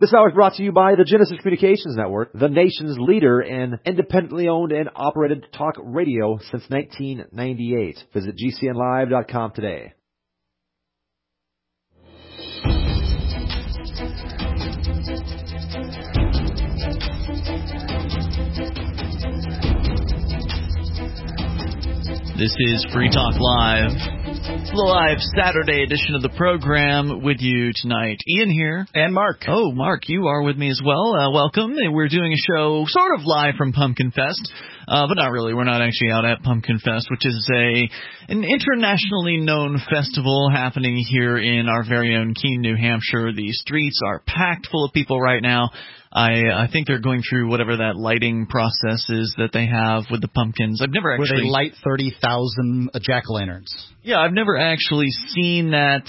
This hour is brought to you by the Genesis Communications Network, the nation's leader in independently owned and operated talk radio since 1998. Visit GCNlive.com today. This is Free Talk Live, live Saturday edition of the program with you tonight. Ian here. And Mark. Oh, Mark, you are with me as well. Welcome. We're doing a show sort of live from Pumpkin Fest, but not really. We're not actually out at Pumpkin Fest, which is an internationally known festival happening here in our very own Keene, New Hampshire. The streets are packed full of people right now. I think they're going through whatever that lighting process is that they have with the pumpkins. I've never actually... Where they light 30,000 jack-o'-lanterns. Yeah, I've never actually seen that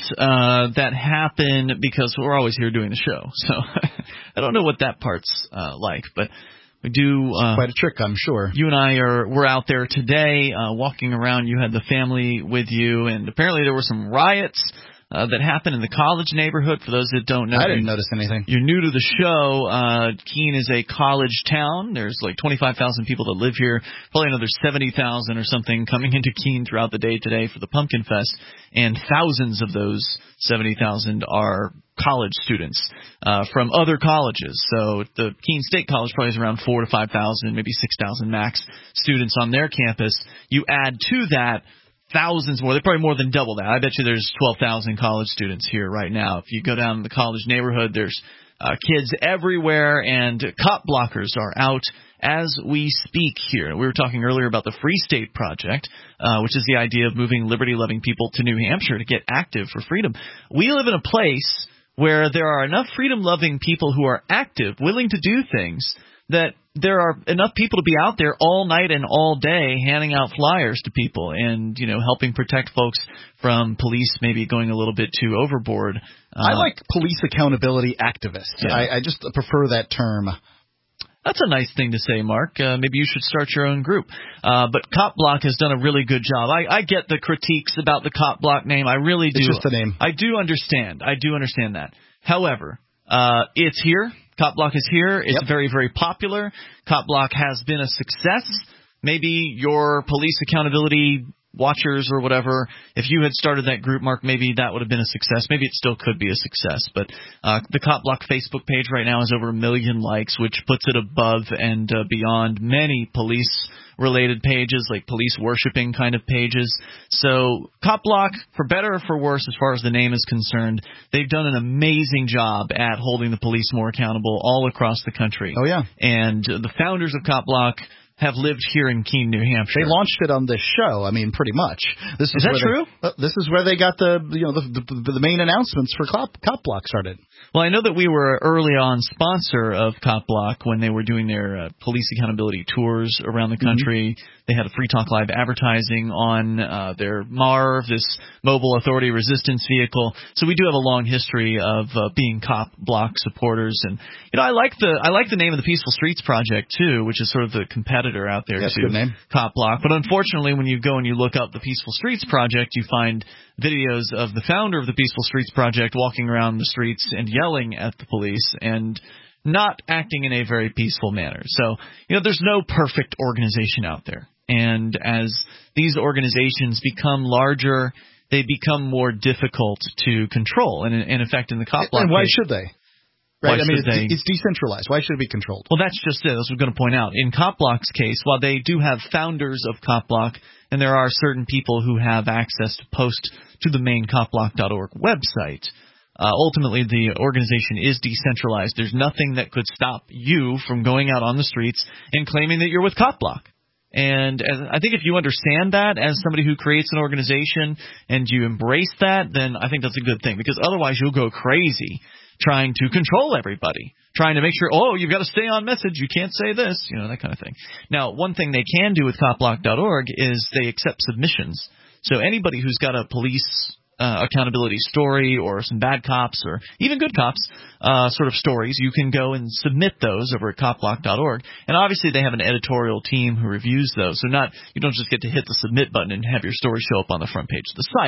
happen because we're always here doing the show. So I don't know what that part's like, but we do... quite a trick, I'm sure. You and I we're out there today walking around. You had the family with you, and apparently there were some riots that happened in the college neighborhood. For those that don't know, I didn't notice anything. You're new to the show. Keene is a college town. There's like 25,000 people that live here. Probably another 70,000 or something coming into Keene throughout the day today for the Pumpkin Fest. And thousands of those 70,000 are college students from other colleges. So the Keene State College probably has around 4,000 to 5,000, maybe 6,000 max students on their campus. You add to that thousands more. They're probably more than double that. I bet you there's 12,000 college students here right now. If you go down the college neighborhood, there's kids everywhere, and cop blockers are out as we speak here. We were talking earlier about the Free State Project, which is the idea of moving liberty-loving people to New Hampshire to get active for freedom. We live in a place where there are enough freedom-loving people who are active, willing to do things, that there are enough people to be out there all night and all day handing out flyers to people and, you know, helping protect folks from police maybe going a little bit too overboard. I like police accountability activists. Yeah. I just prefer that term. That's a nice thing to say, Mark. Maybe you should start your own group. But Cop Block has done a really good job. I get the critiques about the Cop Block name. I really do. It's just a name. I do understand that. However, it's here. Cop Block is here. It's very, very popular. Cop Block has been a success. Maybe your police accountability watchers or whatever, if you had started that group, Mark, maybe that would have been a success. Maybe it still could be a success. But the Cop Block Facebook page right now has over 1 million likes, which puts it above and beyond many police-related pages, like police worshiping kind of pages. So Cop Block, for better or for worse, as far as the name is concerned, they've done an amazing job at holding the police more accountable all across the country. Oh, yeah. And the founders of Cop Block have lived here in Keene, New Hampshire. They launched it on this show. I mean, pretty much. Is that true? This is where they got the main announcements for Cop Block started. Well, I know that we were early on sponsor of Cop Block when they were doing their police accountability tours around the country. Mm-hmm. They had a Free Talk Live advertising on their MARV, this mobile authority resistance vehicle. So we do have a long history of being Cop Block supporters, and you know, I like the name of the Peaceful Streets Project too, which is sort of the competitor out there That's to a good name. Cop Block. But unfortunately, when you go and you look up the Peaceful Streets Project, you find videos of the founder of the Peaceful Streets Project walking around the streets and yelling at the police and not acting in a very peaceful manner. So, you know, there's no perfect organization out there. And as these organizations become larger, they become more difficult to control. And in effect, in the Cop Block And why case, should they? Right? Why I mean, should they? It's decentralized. Why should it be controlled? Well, that's just it. That's what I'm going to point out. In Cop Block's case, while they do have founders of Cop Block, and there are certain people who have access to post to the main copblock.org website, ultimately the organization is decentralized. There's nothing that could stop you from going out on the streets and claiming that you're with Cop Block. And I think if you understand that as somebody who creates an organization and you embrace that, then I think that's a good thing, because otherwise you'll go crazy trying to control everybody, trying to make sure, oh, you've got to stay on message, you can't say this, you know, that kind of thing. Now, one thing they can do with copblock.org is they accept submissions. So anybody who's got a police accountability story or some bad cops or even good cops sort of stories, you can go and submit those over at copblock.org. And obviously they have an editorial team who reviews those. So you don't just get to hit the submit button and have your story show up on the front page of the site.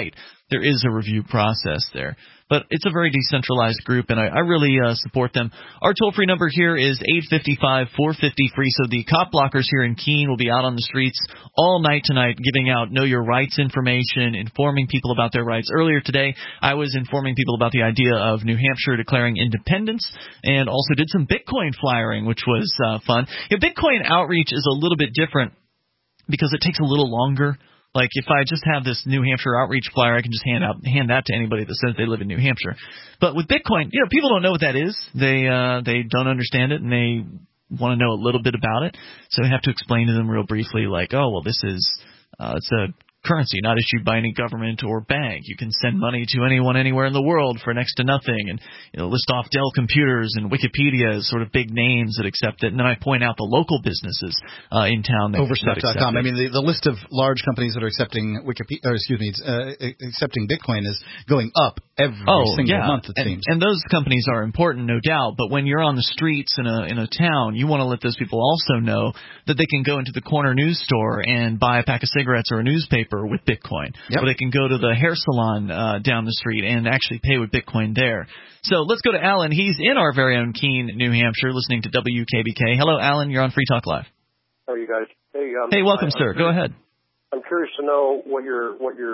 there is a review process there. But it's a very decentralized group, and I really support them. Our toll-free number here is 855-450-FREE, so the cop blockers here in Keene will be out on the streets all night tonight giving out Know Your Rights information, informing people about their rights. Earlier today, I was informing people about the idea of New Hampshire declaring independence, and also did some Bitcoin flyering, which was fun. Bitcoin outreach is a little bit different because it takes a little longer. Like, if I just have this New Hampshire outreach flyer, I can just hand that to anybody that says they live in New Hampshire. But with Bitcoin, people don't know what that is. They don't understand it, and they want to know a little bit about it. So I have to explain to them real briefly, like, oh, well, this is it's a currency not issued by any government or bank. You can send money to anyone anywhere in the world for next to nothing, and list off Dell Computers and Wikipedia as sort of big names that accept it. And then I point out the local businesses in town that Overstock.com. I mean, the list of large companies that are accepting accepting Bitcoin is going up every single month, it seems. And those companies are important, no doubt. But when you're on the streets in a town, you want to let those people also know that they can go into the corner news store and buy a pack of cigarettes or a newspaper with Bitcoin. Yep. Or they can go to the hair salon down the street and actually pay with Bitcoin there. So let's go to Alan. He's in our very own Keene, New Hampshire, listening to WKBK. Hello, Alan. You're on Free Talk Live. How are you guys? Hey, welcome, sir. Go ahead. I'm curious to know what your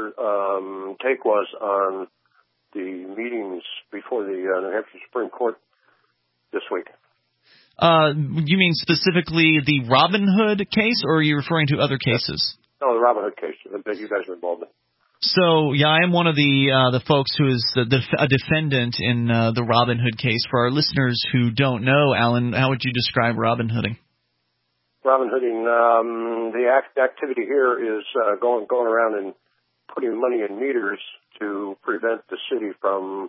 take was on the meetings before the New Hampshire Supreme Court this week. You mean specifically the Robin Hood case, or are you referring to other cases? No, the Robin Hood case that you guys were involved in. So, yeah, I am one of the folks who is a defendant in the Robin Hood case. For our listeners who don't know, Alan, how would you describe Robin Hooding? Robin Hooding, the activity here is going around and putting money in meters to prevent the city from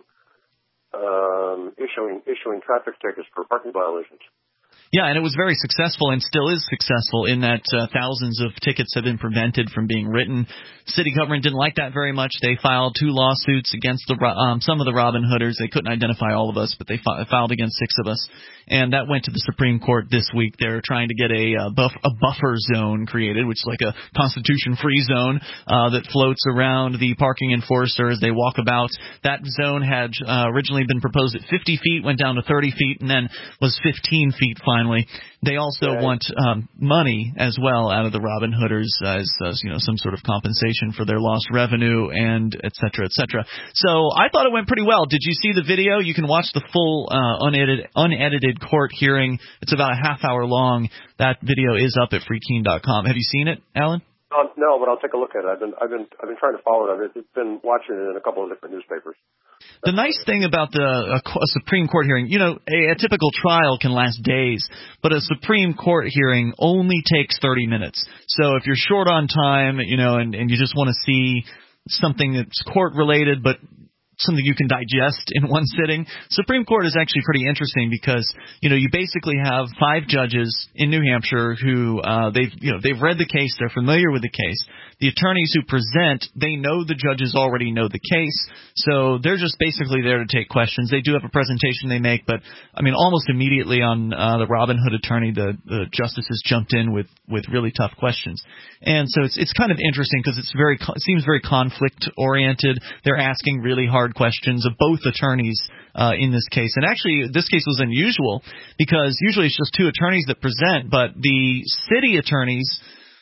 issuing traffic tickets for parking violations. Yeah, and it was very successful and still is successful in that thousands of tickets have been prevented from being written. City government didn't like that very much. They filed 2 lawsuits against some of the Robin Hooders. They couldn't identify all of us, but they filed against 6 of us. And that went to the Supreme Court this week. They're trying to get a buffer zone created, which is like a constitution-free zone that floats around the parking enforcer as they walk about. That zone had originally been proposed at 50 feet, went down to 30 feet, and then was 15 feet finally. They also want money as well out of the Robin Hooders as some sort of compensation for their lost revenue and et cetera, et cetera. So I thought it went pretty well. Did you see the video? You can watch the full unedited court hearing. It's about a half hour long. That video is up at freekeene.com. Have you seen it, Alan? No, but I'll take a look at it. I've been trying to follow it. I've been watching it in a couple of different newspapers. The nice thing about a Supreme Court hearing, a typical trial can last days, but a Supreme Court hearing only takes 30 minutes. So if you're short on time, and you just want to see something that's court-related but something you can digest in one sitting, Supreme Court is actually pretty interesting because, you basically have 5 judges in New Hampshire who they've read the case, they're familiar with the case. The attorneys who present, they know the judges already know the case, so they're just basically there to take questions. They do have a presentation they make, but almost immediately on the Robin Hood attorney, the justices jumped in with really tough questions. And so it's kind of interesting because it seems very conflict oriented. They're asking really hard questions of both attorneys in this case. And actually, this case was unusual because usually it's just 2 attorneys that present, but the city attorneys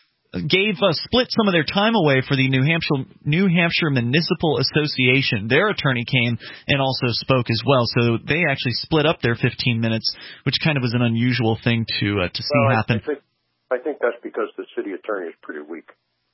split some of their time away for the New Hampshire Municipal Association. Their attorney came and also spoke as well. So they actually split up their 15 minutes, which kind of was an unusual thing to see happen. I think that's because the city attorney is pretty weak.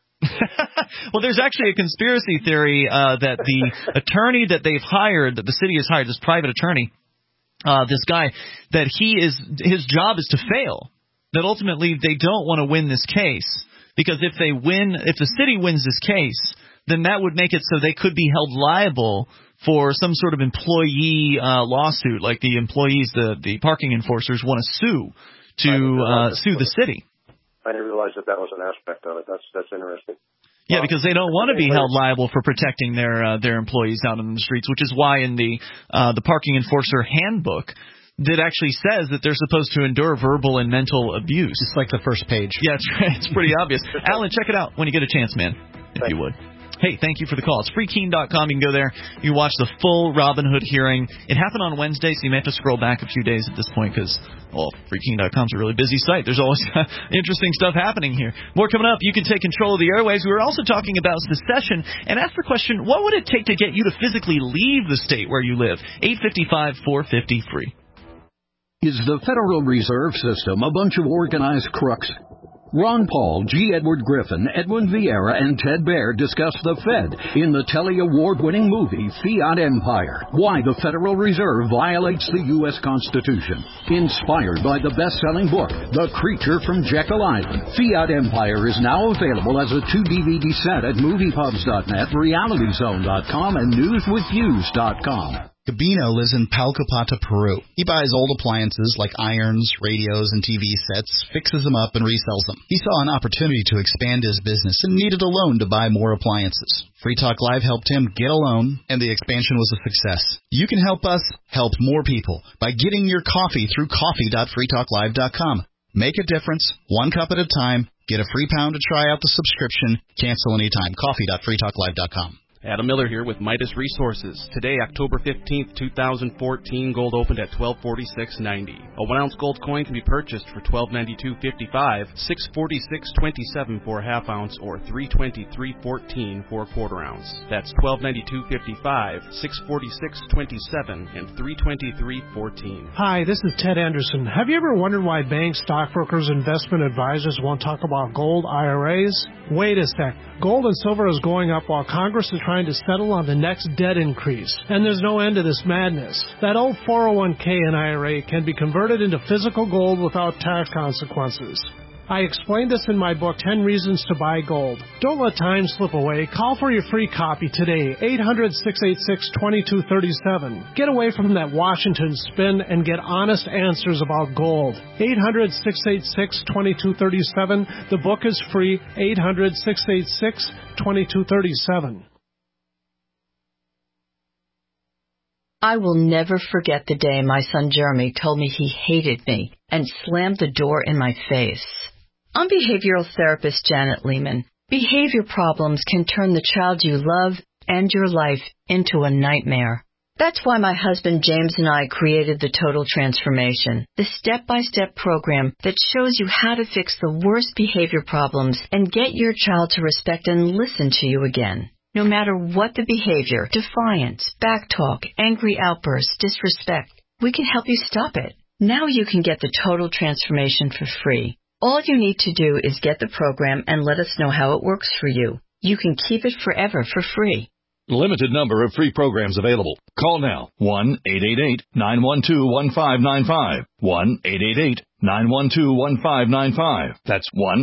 Well, there's actually a conspiracy theory that the attorney that they've hired, that the city has hired, this private attorney, this guy, that his job is to fail. That ultimately they don't want to win this case. Because if the city wins this case, then that would make it so they could be held liable for some sort of employee lawsuit, like the employees, the parking enforcers want to sue the city. I didn't realize that was an aspect of it. That's interesting. Yeah, because they don't want to be held liable for protecting their employees out on the streets, which is why in the parking enforcer handbook, that actually says that they're supposed to endure verbal and mental abuse. It's like the first page. Yeah, it's pretty obvious. Alan, check it out when you get a chance, man, if you would. hey, thank you for the call. It's freekeen.com. You can go there. You watch the full Robinhood hearing. It happened on Wednesday, so you may have to scroll back a few days at this point because, well, freekeen.com is a really busy site. There's always interesting stuff happening here. More coming up. You can take control of the airwaves. We were also talking about secession and asked the question, what would it take to get you to physically leave the state where you live? 855-450-FREE. Is the Federal Reserve System a bunch of organized crooks? Ron Paul, G. Edward Griffin, Edwin Vieira, and Ted Baer discuss the Fed in the Telly Award-winning movie Fiat Empire, Why the Federal Reserve Violates the U.S. Constitution. Inspired by the best-selling book, The Creature from Jekyll Island, Fiat Empire is now available as a 2-DVD set at moviepubs.net, realityzone.com, and newswithviews.com. Gabino lives in Palcopata, Peru. He buys old appliances like irons, radios, and TV sets, fixes them up, and resells them. He saw an opportunity to expand his business and needed a loan to buy more appliances. Free Talk Live helped him get a loan, and the expansion was a success. You can help us help more people by getting your coffee through coffee.freetalklive.com. Make a difference, one cup at a time. Get a free pound to try out the subscription. Cancel anytime. Coffee.freetalklive.com. Adam Miller here with Midas Resources. Today, October 15th, 2014, gold opened at $1246.90. A 1-ounce gold coin can be purchased for $1292.55, $646.27 for a half-ounce, or $323.14 for a quarter-ounce. That's $1292.55, $646.27, and $323.14. Hi, this is Ted Anderson. Have you ever wondered why banks, stockbrokers, investment advisors won't talk about gold IRAs? Wait a sec. Gold and silver is going up while Congress is trying to settle on the next debt increase. And there's no end to this madness. That old 401k and IRA can be converted into physical gold without tax consequences. I explained this in my book, 10 Reasons to Buy Gold. Don't let time slip away. Call for your free copy today, 800-686-2237. Get away from that Washington spin and get honest answers about gold. 800-686-2237. The book is free, 800-686-2237. I will never forget the day my son Jeremy told me he hated me and slammed the door in my face. I'm behavioral therapist Janet Lehman. Behavior problems can turn the child you love and your life into a nightmare. That's why my husband James and I created the Total Transformation, the step-by-step program that shows you how to fix the worst behavior problems and get your child to respect and listen to you again. No matter what the behavior, defiance, backtalk, angry outbursts, disrespect, we can help you stop it. Now you can get the Total Transformation for free. All you need to do is get the program and let us know how it works for you. You can keep it forever for free. Limited number of free programs available. Call now. 1-888-912-1595. 1-888-912-1595. That's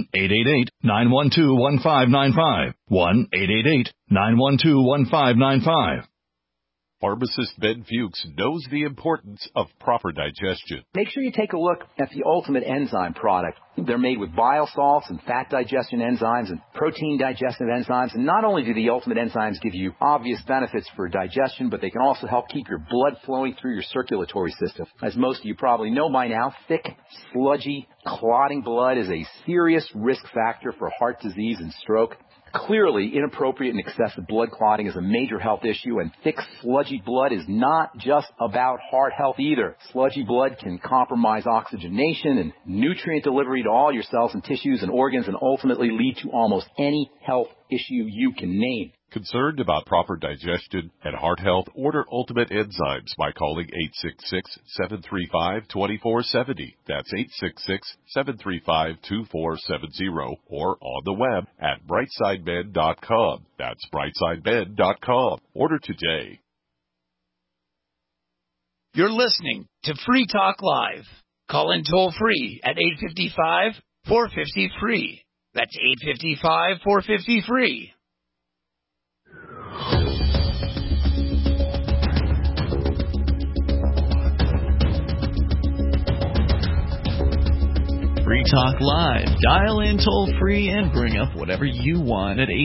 1-888-912-1595. 1-888-912-1595. Pharmacist Ben Fuchs knows the importance of proper digestion. Make sure you take a look at the Ultimate Enzyme product. They're made with bile salts and fat digestion enzymes and protein digestive enzymes. And not only do the Ultimate Enzymes give you obvious benefits for digestion, but they can also help keep your blood flowing through your circulatory system. As most of you probably know by now, thick, sludgy, clotting blood is a serious risk factor for heart disease and stroke. Clearly, inappropriate and excessive blood clotting is a major health issue, and thick, sludgy blood is not just about heart health either. Sludgy blood can compromise oxygenation and nutrient delivery to all your cells and tissues and organs and ultimately lead to almost any health issue you can name. Concerned about proper digestion and heart health? Order Ultimate Enzymes by calling 866-735-2470. That's 866-735-2470 or on the web at brightsideben.com. That's brightsideben.com. Order today. You're listening to Free Talk Live. Call in toll free at 855-450-FREE. That's 855-450-FREE. Free Talk Live. Dial in toll free and bring up whatever you want at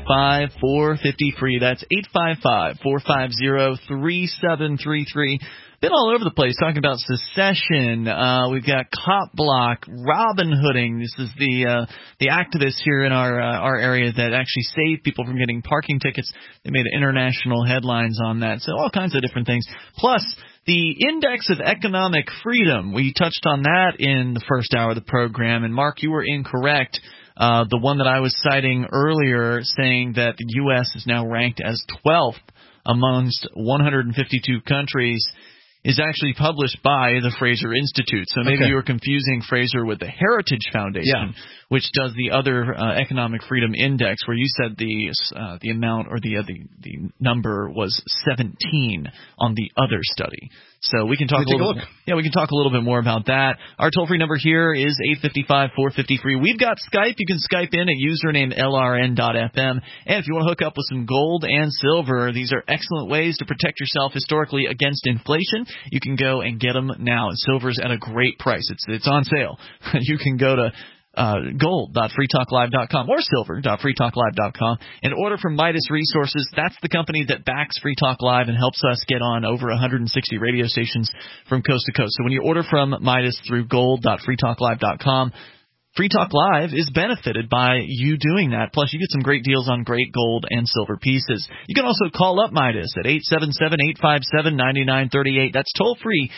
855-450-FREE. That's 855-450-3733. been all over the place talking about secession. We've got cop block, Robin Hooding. This is the activists here in our area that actually save people from getting parking tickets. They made international headlines on that. So all kinds of different things. Plus, the Index of Economic Freedom. We touched on that in the first hour of the program. And, Mark, you were incorrect. The one that I was citing earlier saying that the U.S. is now ranked as 12th amongst 152 countries is actually published by the Fraser Institute. So maybe you were confusing Fraser with the Heritage Foundation, which does the other Economic Freedom Index, where you said the amount or the number was 17 on the other study. So we can talk we can talk a little bit more about that. Our toll-free number here is 855-453. We've got Skype. You can Skype in at username LRN.FM. And if you want to hook up with some gold and silver, these are excellent ways to protect yourself historically against inflation. You can go and get them now. And silver's at a great price. It's on sale. You can go to gold.freetalklive.com or silver.freetalklive.com and order from Midas Resources. That's the company that backs Free Talk Live and helps us get on over 160 radio stations from coast to coast. So when you order from Midas through gold.freetalklive.com, Free Talk Live is benefited by you doing that. Plus, you get some great deals on great gold and silver pieces. You can also call up Midas at 877-857-9938. That's toll-free,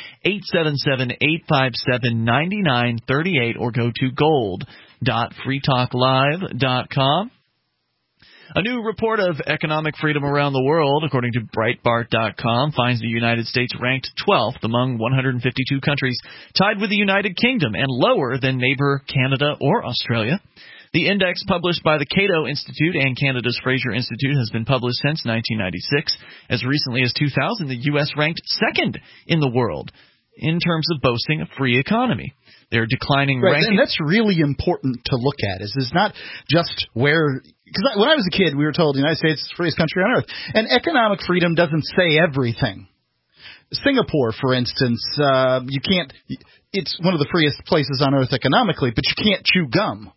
877-857-9938, or go to gold.freetalklive.com. A new report of economic freedom around the world, according to Breitbart.com, finds the United States ranked 12th among 152 countries, tied with the United Kingdom and lower than neighbor Canada or Australia. The index published by the Cato Institute and Canada's Fraser Institute has been published since 1996. As recently as 2000, the U.S. ranked second in the world in terms of boasting a free economy. They're declining rankings. And that's really important to look at. It's not just where... Because when I was a kid, we were told the United States is the freest country on earth. And economic freedom doesn't say everything. Singapore, for instance, you can't – it's one of the freest places on earth economically, but you can't chew gum.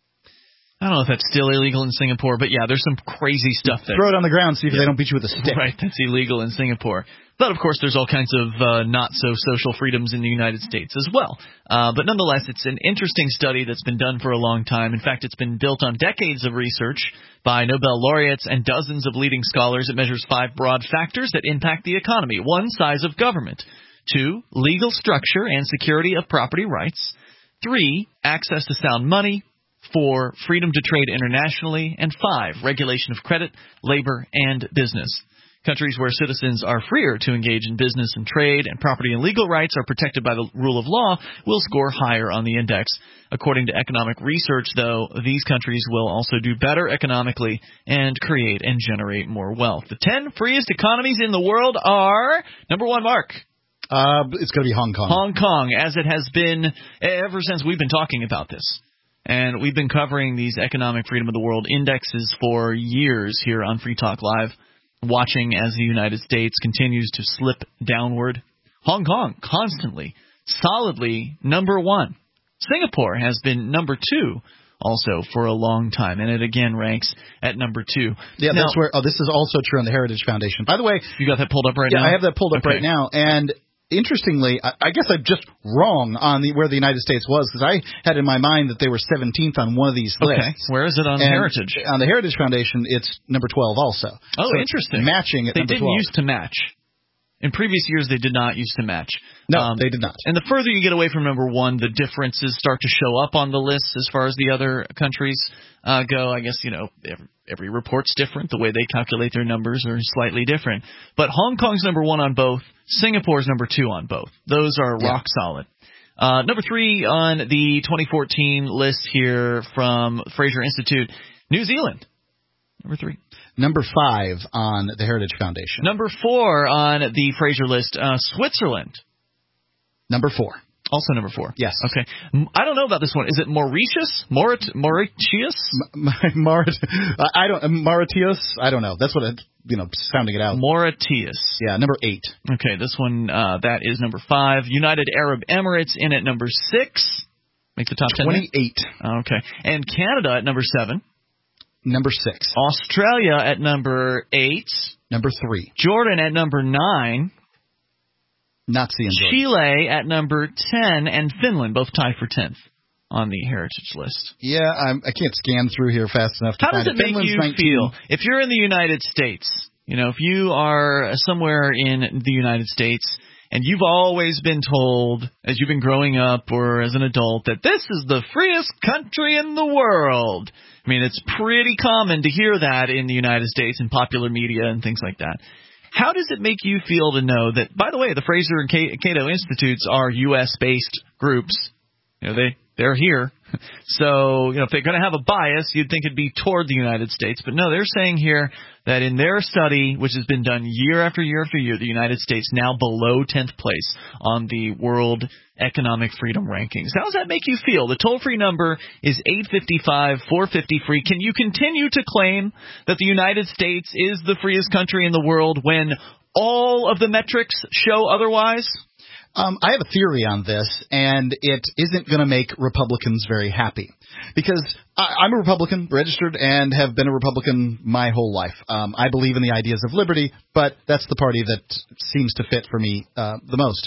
I don't know if that's still illegal in Singapore, but yeah, there's some crazy stuff there. Throw it on the ground, see if they don't beat you with a stick. Right, that's illegal in Singapore. But, of course, there's all kinds of not-so-social freedoms in the United States as well. But nonetheless, it's an interesting study that's been done for a long time. In fact, it's been built on decades of research by Nobel laureates and dozens of leading scholars. It measures 5 broad factors that impact the economy. 1, size of government. 2, legal structure and security of property rights. 3, access to sound money. 4, freedom to trade internationally. And 5, regulation of credit, labor, and business. Countries where citizens are freer to engage in business and trade and property and legal rights are protected by the rule of law will score higher on the index. According to economic research, though, these countries will also do better economically and create and generate more wealth. The 10 freest economies in the world are, number 1, Mark. It's going to be Hong Kong. Hong Kong, as it has been ever since we've been talking about this. And we've been covering these economic freedom of the world indexes for years here on Free Talk Live, watching as the United States continues to slip downward. Hong Kong, constantly, solidly number 1. Singapore has been number 2 also for a long time, and it again ranks at number 2. Yeah, now, that's where. Oh, this is also true on the Heritage Foundation. By the way, you got that pulled up right now? Yeah, I have that pulled up right now, and interestingly, I guess I'm just wrong on where the United States was, because I had in my mind that they were 17th on one of these lists. Where is it on Heritage? On the Heritage Foundation, it's number 12 also. Oh, so interesting. Matching at number 12. They didn't used to match. In previous years, they did not used to match. No, they did not. And the further you get away from number 1, the differences start to show up on the list as far as the other countries go. I guess, every report's different. The way they calculate their numbers are slightly different. But Hong Kong's number 1 on both. Singapore's number 2 on both. Those are rock solid. Number 3 on the 2014 list here from Fraser Institute, New Zealand. Number 3. Number 5 on the Heritage Foundation. Number 4 on the Fraser list, Switzerland. Number 4. Also number 4. Yes. Okay. I don't know about this one. Is it Mauritius? Mauritius? Mauritius? I don't know. That's what sounding it out. Mauritius. Yeah, number 8. Okay, this one, that is number 5. United Arab Emirates in at number 6. Make the top 10. 28. Okay. And Canada at number 7. Number 6. Australia at number 8. Number 3. Jordan at number 9. Not seeing Georgia. Chile at number 10, and Finland, both tied for 10th on the heritage list. Yeah, I can't scan through here fast enough to How find does it make Finland's you 19. feel? If you're in the United States, if you are somewhere in the United States, and you've always been told, as you've been growing up or as an adult, that this is the freest country in the world. I mean, it's pretty common to hear that in the United States in popular media and things like that. How does it make you feel to know that, by the way, the Fraser and Cato Institutes are U.S.-based groups? They're here. So, if they're going to have a bias, you'd think it'd be toward the United States. But no, they're saying here that in their study, which has been done year after year after year, the United States now below 10th place on the World Economic Freedom Rankings. How does that make you feel? The toll-free number is 855-450-FREE. Can you continue to claim that the United States is the freest country in the world when all of the metrics show otherwise? I have a theory on this, and it isn't going to make Republicans very happy. Because I'm a Republican, registered, and have been a Republican my whole life. I believe in the ideas of liberty, but that's the party that seems to fit for me the most.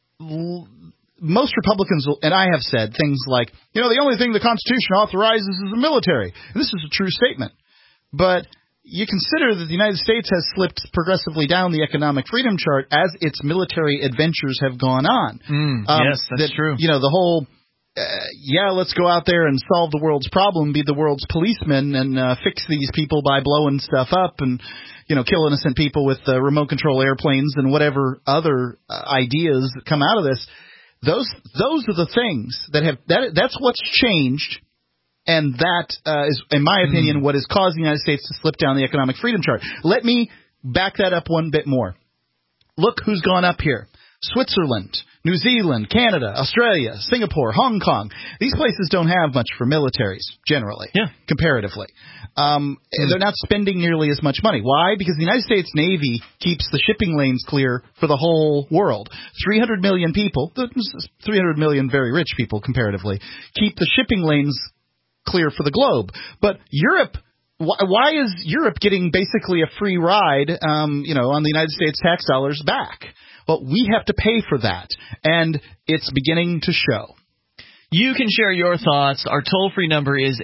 Most Republicans will, and I have said things like, the only thing the Constitution authorizes is the military. And this is a true statement. But you consider that the United States has slipped progressively down the economic freedom chart as its military adventures have gone on. Yes, that's true. The whole, let's go out there and solve the world's problem, be the world's policeman, and fix these people by blowing stuff up and, kill innocent people with remote control airplanes and whatever other ideas that come out of this. Those are the things that's what's changed. And that is, in my opinion, what has caused the United States to slip down the economic freedom chart. Let me back that up one bit more. Look who's gone up here. Switzerland, New Zealand, Canada, Australia, Singapore, Hong Kong. These places don't have much for militaries, generally, comparatively. They're not spending nearly as much money. Why? Because the United States Navy keeps the shipping lanes clear for the whole world. 300 million people, 300 million very rich people comparatively, keep the shipping lanes clear for the globe. But Europe, why is Europe getting basically a free ride, on the United States tax dollars back? Well, we have to pay for that, and it's beginning to show. You can share your thoughts. Our toll-free number is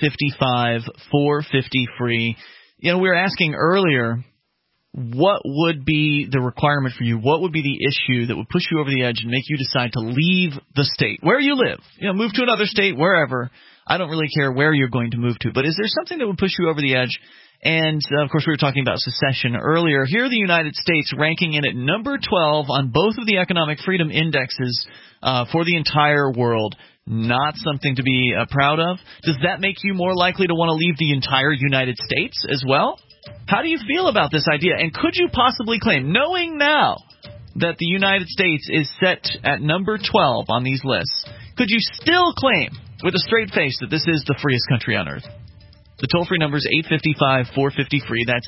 855-450-FREE. We were asking earlier, what would be the requirement for you? What would be the issue that would push you over the edge and make you decide to leave the state, where you live? Move to another state, wherever. I don't really care where you're going to move to, but is there something that would push you over the edge? And, of course, we were talking about secession earlier. Here the United States ranking in at number 12 on both of the economic freedom indexes for the entire world. Not something to be proud of. Does that make you more likely to want to leave the entire United States as well? How do you feel about this idea? And could you possibly claim, knowing now that the United States is set at number 12 on these lists, could you still claim with a straight face that this is the freest country on earth? The toll-free number is 855-450-FREE. That's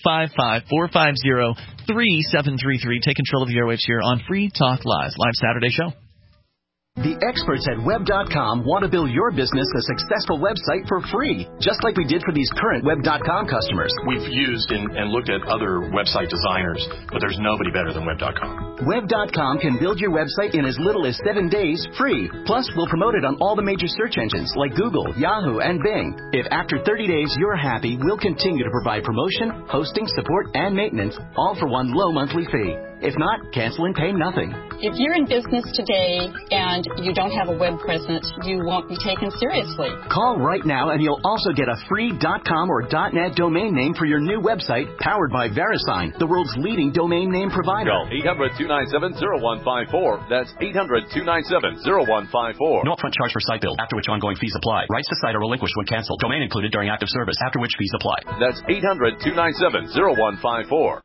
855-450-3733. Take control of the airwaves here on Free Talk Live Saturday show. The experts at Web.com want to build your business a successful website for free, just like we did for these current Web.com customers. We've used and looked at other website designers, but there's nobody better than Web.com. Web.com can build your website in as little as 7 days free. Plus, we'll promote it on all the major search engines like Google, Yahoo, and Bing. If after 30 days you're happy, we'll continue to provide promotion, hosting, support, and maintenance, all for one low monthly fee. If not, cancel and pay nothing. If you're in business today and you don't have a web presence, you won't be taken seriously. Call right now and you'll also get a free .com or .net domain name for your new website powered by VeriSign, the world's leading domain name provider. Call 800-297-0154. That's 800-297-0154. No upfront charge for site build, after which ongoing fees apply. Rights to site are relinquished when canceled. Domain included during active service, after which fees apply. That's 800-297-0154.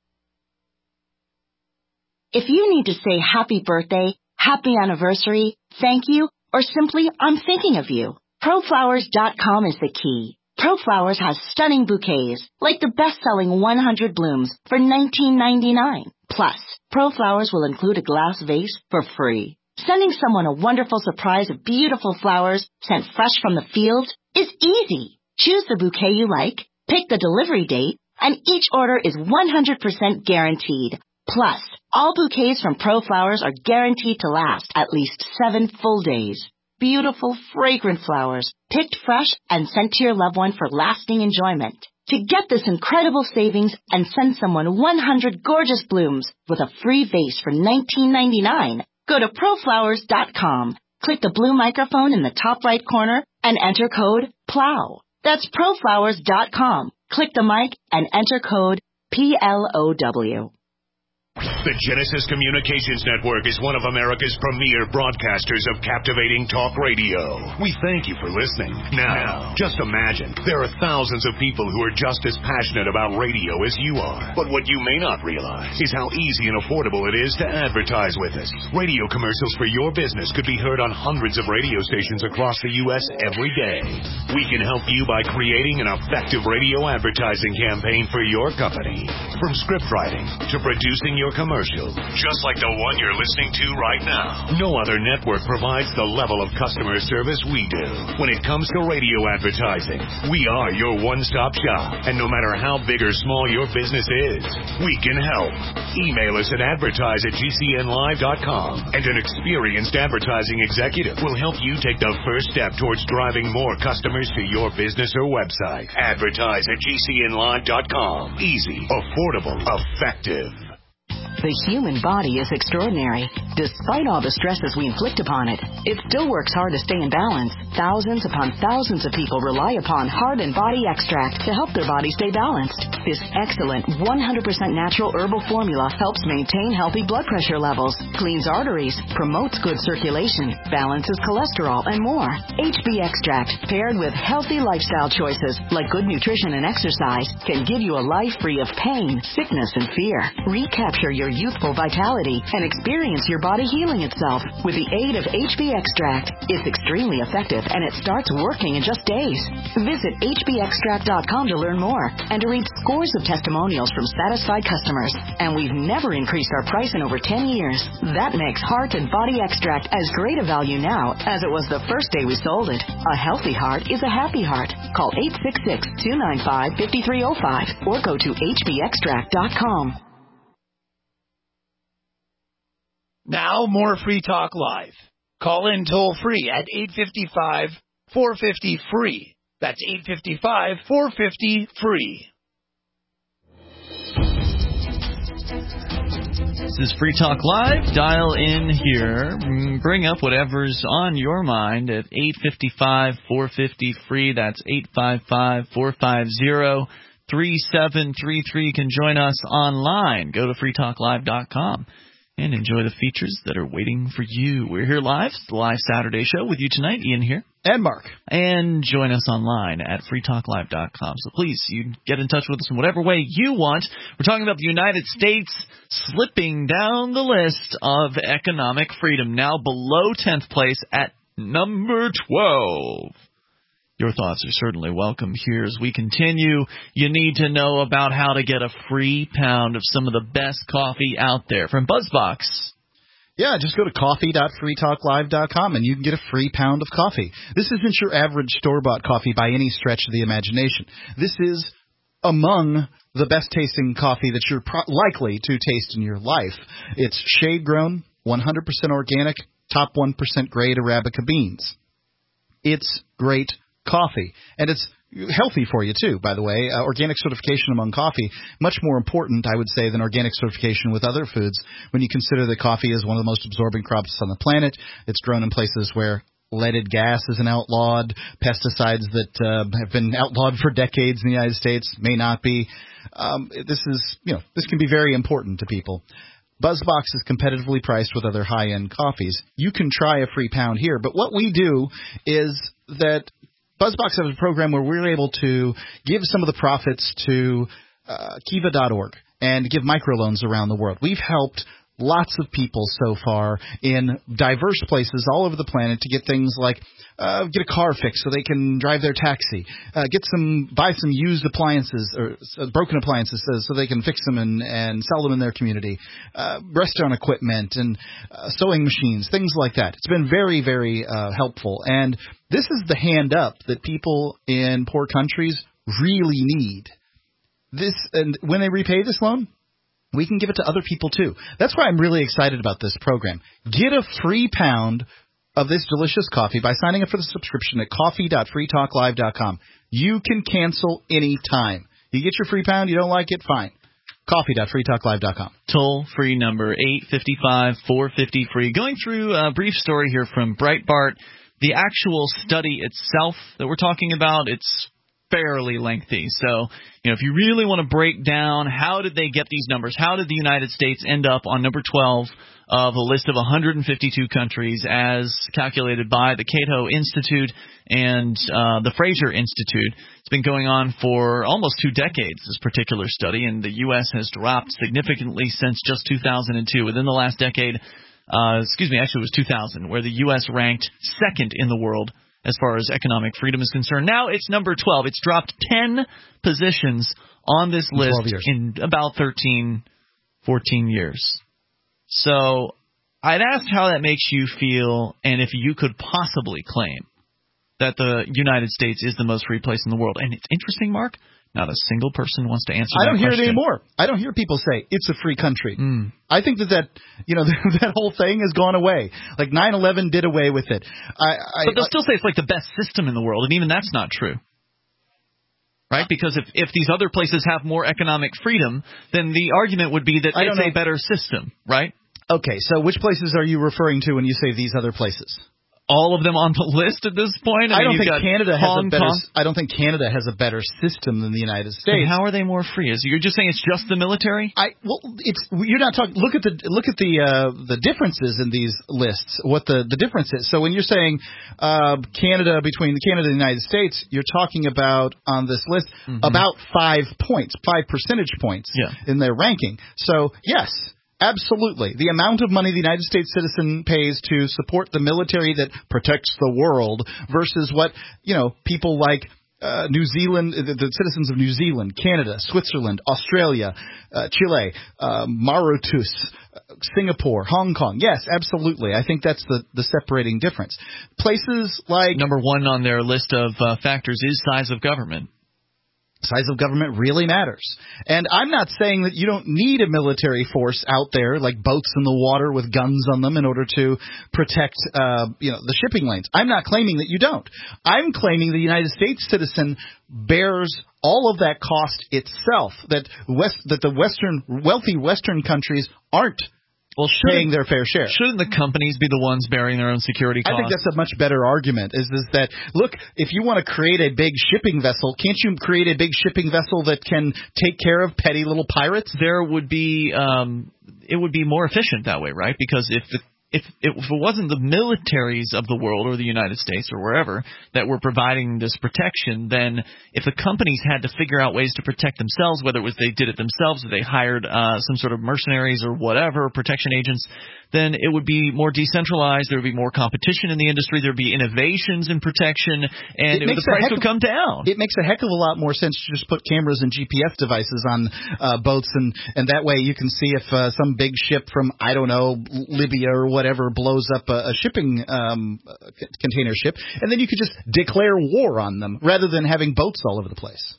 If you need to say happy birthday, happy anniversary, thank you, or simply I'm thinking of you, ProFlowers.com is the key. ProFlowers has stunning bouquets, like the best-selling 100 blooms for $19.99. Plus, ProFlowers will include a glass vase for free. Sending someone a wonderful surprise of beautiful flowers sent fresh from the field is easy. Choose the bouquet you like, pick the delivery date, and each order is 100% guaranteed. Plus, All bouquets from ProFlowers are guaranteed to last at least 7 full days. Beautiful, fragrant flowers, picked fresh and sent to your loved one for lasting enjoyment. To get this incredible savings and send someone 100 gorgeous blooms with a free vase for $19.99, go to proflowers.com. Click the blue microphone in the top right corner and enter code PLOW. That's proflowers.com. Click the mic and enter code PLOW. The Genesis Communications Network is one of America's premier broadcasters of captivating talk radio. We thank you for listening. Now, just imagine, there are thousands of people who are just as passionate about radio as you are. But what you may not realize is how easy and affordable it is to advertise with us. Radio commercials for your business could be heard on hundreds of radio stations across the U.S. every day. We can help you by creating an effective radio advertising campaign for your company. From script writing to producing your commercial, just like the one you're listening to right now. No other network provides the level of customer service we do. When it comes to radio advertising, we are your one-stop shop. And no matter how big or small your business is, we can help. Email us at advertise@gcnlive.com, and an experienced advertising executive will help you take the first step towards driving more customers to your business or website. Advertise@gcnlive.com. Easy, affordable, effective. The human body is extraordinary. Despite all the stresses we inflict upon it, it still works hard to stay in balance. Thousands upon thousands of people rely upon Heart and Body Extract to help their body stay balanced. This excellent 100% natural herbal formula helps maintain healthy blood pressure levels, cleans arteries, promotes good circulation, balances cholesterol, and more. HB Extract, paired with healthy lifestyle choices like good nutrition and exercise, can give you a life free of pain, sickness, and fear. Recapture your youthful vitality and experience your body healing itself with the aid of HB Extract. It's extremely effective and it starts working in just days. Visit hbextract.com to learn more and to read scores of testimonials from satisfied customers. And we've never increased our price in over 10 years. That makes Heart and Body Extract as great a value now as it was the first day we sold it. A healthy heart is a happy heart. Call 866-295-5305 or go to hbextract.com. Now, more Free Talk Live. Call in toll-free at 855-450-FREE. That's 855-450-FREE. This is Free Talk Live. Dial in here. Bring up whatever's on your mind at 855-450-FREE. That's 855-450-3733. You can join us online. Go to freetalklive.com. and enjoy the features that are waiting for you. We're here live. It's the live Saturday show with you tonight. Ian here. And Mark. And join us online at freetalklive.com. So please, you can get in touch with us in whatever way you want. We're talking about the United States slipping down the list of economic freedom, now below 10th place at number 12. Your thoughts are certainly welcome here as we continue. You need to know about how to get a free pound of some of the best coffee out there from BuzzBox. Yeah, just go to coffee.freetalklive.com and you can get a free pound of coffee. This isn't your average store-bought coffee by any stretch of the imagination. This is among the best tasting coffee that you're likely to taste in your life. It's shade-grown, 100% organic, top 1% grade Arabica beans. It's great coffee, and it's healthy for you too, by the way. Organic certification among coffee, much more important, I would say, than organic certification with other foods when you consider that coffee is one of the most absorbing crops on the planet. It's grown in places where leaded gas isn't outlawed, pesticides that have been outlawed for decades in the United States may not be. This can be very important to people. BuzzBox is competitively priced with other high-end coffees. You can try a free pound here, but what we do is that BuzzBox has a program where we're able to give some of the profits to Kiva.org and give microloans around the world. We've helped lots of people so far in diverse places all over the planet to get things like get a car fixed so they can drive their taxi, buy some used appliances or broken appliances so they can fix them and sell them in their community, restaurant equipment and sewing machines, things like that. It's been very, very helpful. And this is the hand up that people in poor countries really need. And when they repay this loan, we can give it to other people too. That's why I'm really excited about this program. Get a free pound of this delicious coffee by signing up for the subscription at coffee.freetalklive.com. You can cancel any time. You get your free pound, you don't like it, fine. Coffee.freetalklive.com. Toll-free number, 855-450-FREE. Going through a brief story here from Breitbart. The actual study itself that we're talking about, it's fairly lengthy. So, if you really want to break down how did they get these numbers, how did the United States end up on number 12 of a list of 152 countries as calculated by the Cato Institute and the Fraser Institute. It's been going on for almost 2 decades, this particular study, and the U.S. has dropped significantly since just 2002. Within the last decade, actually it was 2000, where the U.S. ranked second in the world as far as economic freedom is concerned. Now it's number 12. It's dropped 10 positions on this list in about 13, 14 years. So I'd ask how that makes you feel, and if you could possibly claim that the United States is the most free place in the world. And it's interesting, Mark, not a single person wants to answer that question. I don't hear it anymore. I don't hear people say it's a free country. I think that that whole thing has gone away. Like 9/11 did away with it. But they'll still say it's like the best system in the world, and even that's not true. Right? Because if these other places have more economic freedom, then the argument would be that it's a better system, right? Okay, so which places are you referring to when you say these other places? All of them on the list at this point? I don't think Canada has a better system than the United States. And how are they more free? You're just saying it's just the military? You're not talking. Look at the differences in these lists. What the difference is. So when you're saying Canada between Canada and the United States, you're talking about on this list about 5 percentage points in their ranking. So yes. Absolutely. The amount of money the United States citizen pays to support the military that protects the world versus what, people like New Zealand, the citizens of New Zealand, Canada, Switzerland, Australia, Chile, Mauritius, Singapore, Hong Kong. Yes, absolutely. I think that's the separating difference. Places like... Number 1 on their list of factors is size of government. Size of government really matters. And I'm not saying that you don't need a military force out there, like boats in the water with guns on them in order to protect, the shipping lanes. I'm not claiming that you don't. I'm claiming the United States citizen bears all of that cost itself, that the wealthy Western countries aren't paying their fair share. Shouldn't the companies be the ones bearing their own security costs? I think that's a much better argument, is that, look, if you want to create a big shipping vessel, can't you create a big shipping vessel that can take care of petty little pirates? There would be it would be more efficient that way, right? Because if it wasn't the militaries of the world or the United States or wherever that were providing this protection, then if the companies had to figure out ways to protect themselves, whether it was they did it themselves or they hired some sort of mercenaries or whatever, protection agents, then it would be more decentralized. There would be more competition in the industry. There would be innovations in protection, and the price would come down. It makes a heck of a lot more sense to just put cameras and GPS devices on boats, and that way you can see if some big ship from, I don't know, Libya or whatever blows up a shipping container ship, and then you could just declare war on them rather than having boats all over the place.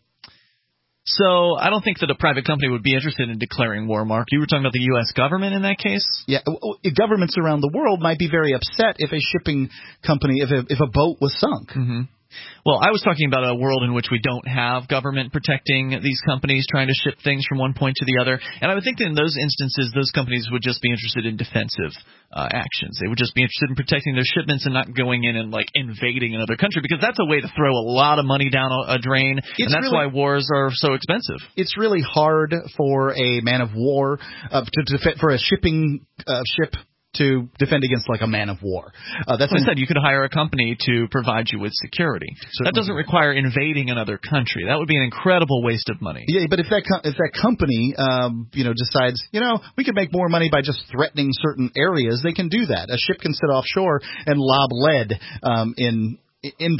So I don't think that a private company would be interested in declaring war, Mark. You were talking about the U.S. government in that case? Yeah, governments around the world might be very upset if a shipping company, if a boat was sunk. Mm-hmm. Well, I was talking about a world in which we don't have government protecting these companies trying to ship things from one point to the other. And I would think that in those instances, those companies would just be interested in defensive actions. They would just be interested in protecting their shipments and not going in and invading another country, because that's a way to throw a lot of money down a drain. And that's why wars are so expensive. It's really hard for a man of war for a shipping ship to defend against a man of war. That's what I said. You could hire a company to provide you with security. That doesn't require invading another country. That would be an incredible waste of money. Yeah, but if that company decides, we could make more money by just threatening certain areas, they can do that. A ship can sit offshore and lob lead inbound.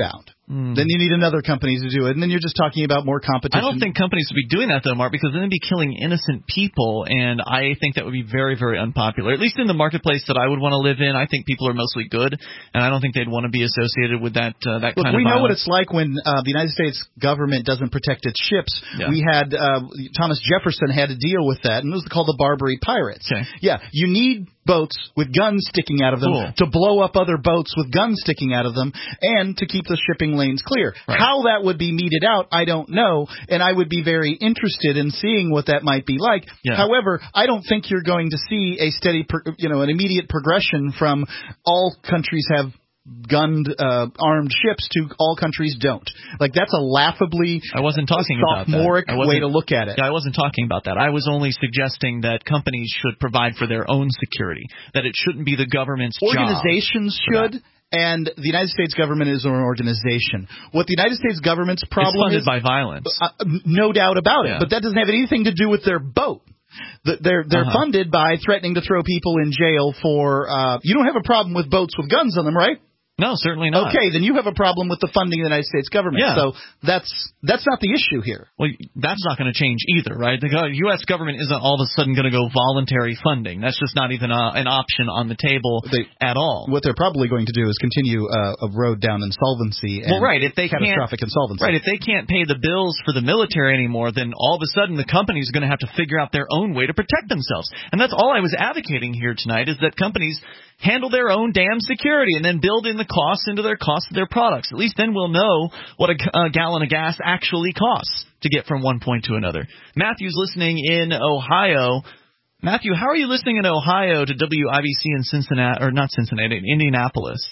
Then you need another company to do it, and then you're just talking about more competition. I don't think companies would be doing that, though, Mark, because then they'd be killing innocent people, and I think that would be very, very unpopular. At least in the marketplace that I would want to live in, I think people are mostly good, and I don't think they'd want to be associated with that kind of violence. We know what it's like when the United States government doesn't protect its ships. Yeah. We had Thomas Jefferson had to deal with that, and it was called the Barbary Pirates. Okay. Yeah, you need boats with guns sticking out of them to blow up other boats with guns sticking out of them and to keep the shipping lanes clear. Right. How that would be meted out, I don't know, and I would be very interested in seeing what that might be like. Yeah. However, I don't think you're going to see a steady, an immediate progression from all countries have gunned armed ships to all countries don't. Like, that's a laughably sophomoric way to look at it. Yeah, I wasn't talking about that. I was only suggesting that companies should provide for their own security, that it shouldn't be the government's Organizations job. should. And the United States government is an organization. What the United States government's problem is funded by violence. No doubt about it. But that doesn't have anything to do with their boat. They're funded by threatening to throw people in jail for you don't have a problem with boats with guns on them, right? No, certainly not. Okay, then you have a problem with the funding of the United States government. Yeah. So that's not the issue here. Well, that's not going to change either, right? The U.S. government isn't all of a sudden going to go voluntary funding. That's just not even an option on the table at all. What they're probably going to do is continue a road down insolvency and catastrophic insolvency. Right, if they can't pay the bills for the military anymore, then all of a sudden the companies are going to have to figure out their own way to protect themselves. And that's all I was advocating here tonight, is that companies handle their own damn security and then build in the costs into their cost of their products. At least then we'll know what a gallon of gas actually costs to get from one point to another. Matthew's listening in Ohio. Matthew, how are you listening in Ohio to WIBC in Indianapolis?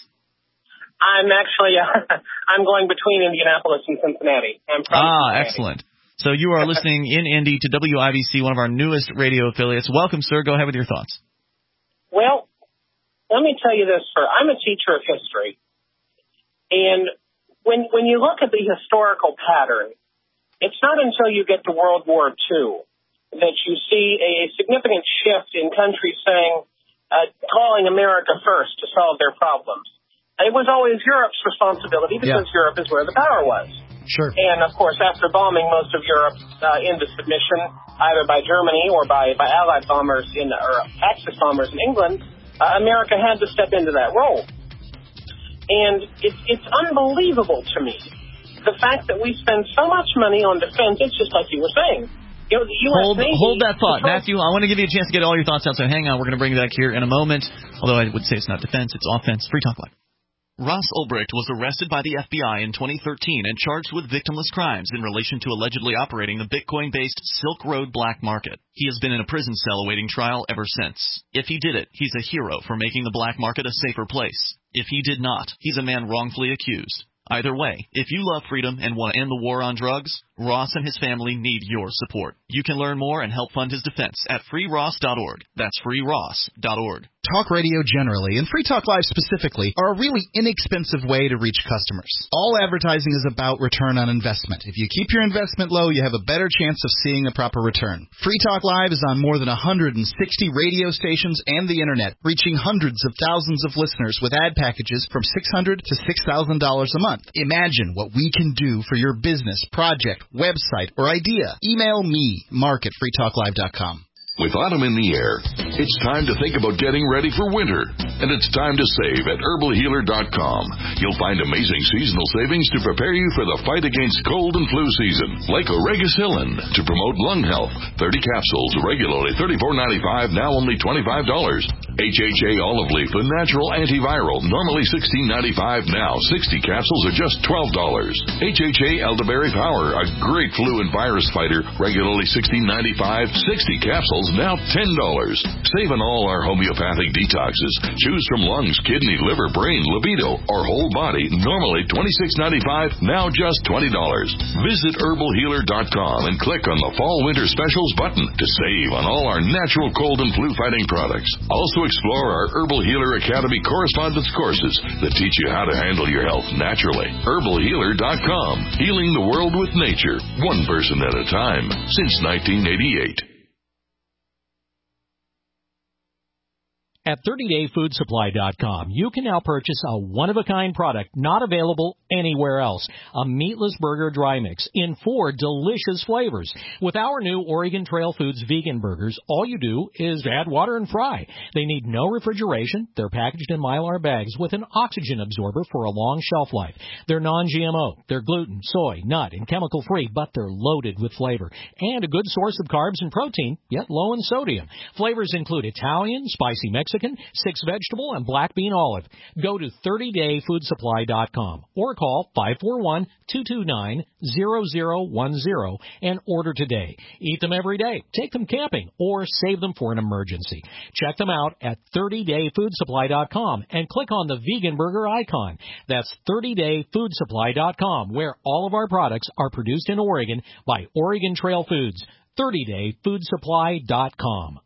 I'm actually I'm going between Indianapolis and Cincinnati. I'm from Cincinnati. Excellent. So you are listening in Indy to WIBC, one of our newest radio affiliates. Welcome, sir. Go ahead with your thoughts. Well, let me tell you this, sir. I'm a teacher of history. And when you look at the historical pattern, it's not until you get to World War II that you see a significant shift in countries saying, calling America first to solve their problems. It was always Europe's responsibility because Europe is where the power was. Sure. And, of course, after bombing most of Europe into submission, either by Germany or by Allied bombers or Axis bombers in England, America had to step into that role. And it's unbelievable to me, the fact that we spend so much money on defense. It's just like you were saying. The US Navy, hold that thought. Matthew, I want to give you a chance to get all your thoughts out, so hang on. We're going to bring you back here in a moment, although I would say it's not defense, it's offense. Free Talk Live. Ross Ulbricht was arrested by the FBI in 2013 and charged with victimless crimes in relation to allegedly operating the Bitcoin-based Silk Road black market. He has been in a prison cell awaiting trial ever since. If he did it, he's a hero for making the black market a safer place. If he did not, he's a man wrongfully accused. Either way, if you love freedom and want to end the war on drugs, Ross and his family need your support. You can learn more and help fund his defense at freeross.org. That's freeross.org. Talk radio generally, and Free Talk Live specifically, are a really inexpensive way to reach customers. All advertising is about return on investment. If you keep your investment low, you have a better chance of seeing a proper return. Free Talk Live is on more than 160 radio stations and the Internet, reaching hundreds of thousands of listeners with ad packages from $600 to $6,000 a month. Imagine what we can do for your business, project, website, or idea. Email me, mark@freetalklive.com. With autumn in the air, it's time to think about getting ready for winter. And it's time to save at herbalhealer.com. You'll find amazing seasonal savings to prepare you for the fight against cold and flu season. Like Oregacillin to promote lung health. 30 capsules, regularly $34.95, now only $25. HHA olive leaf, a natural antiviral, normally $16.95, now 60 capsules are just $12. HHA elderberry power, a great flu and virus fighter, regularly $16.95, 60 capsules now $10. Save on all our homeopathic detoxes. Choose from lungs, kidney, liver, brain, libido, or whole body. Normally $26.95, now just $20. Visit herbalhealer.com and click on the Fall Winter Specials button to save on all our natural cold and flu fighting products. Also explore our Herbal Healer Academy correspondence courses that teach you how to handle your health naturally. herbalhealer.com. Healing the world with nature, one person at a time, since 1988. At 30dayfoodsupply.com, you can now purchase a one-of-a-kind product not available anywhere else. A meatless burger dry mix in 4 delicious flavors. With our new Oregon Trail Foods vegan burgers, all you do is add water and fry. They need no refrigeration. They're packaged in Mylar bags with an oxygen absorber for a long shelf life. They're non-GMO. They're gluten, soy, nut, and chemical-free, but they're loaded with flavor. And a good source of carbs and protein, yet low in sodium. Flavors include Italian, spicy Mexican, 6 vegetable, and black bean olive. Go to 30dayfoodsupply.com or call 541-229-0010 and order today. Eat them every day, take them camping, or save them for an emergency. Check them out at 30dayfoodsupply.com and click on the vegan burger icon. That's 30dayfoodsupply.com, where all of our products are produced in Oregon by Oregon Trail Foods. 30dayfoodsupply.com.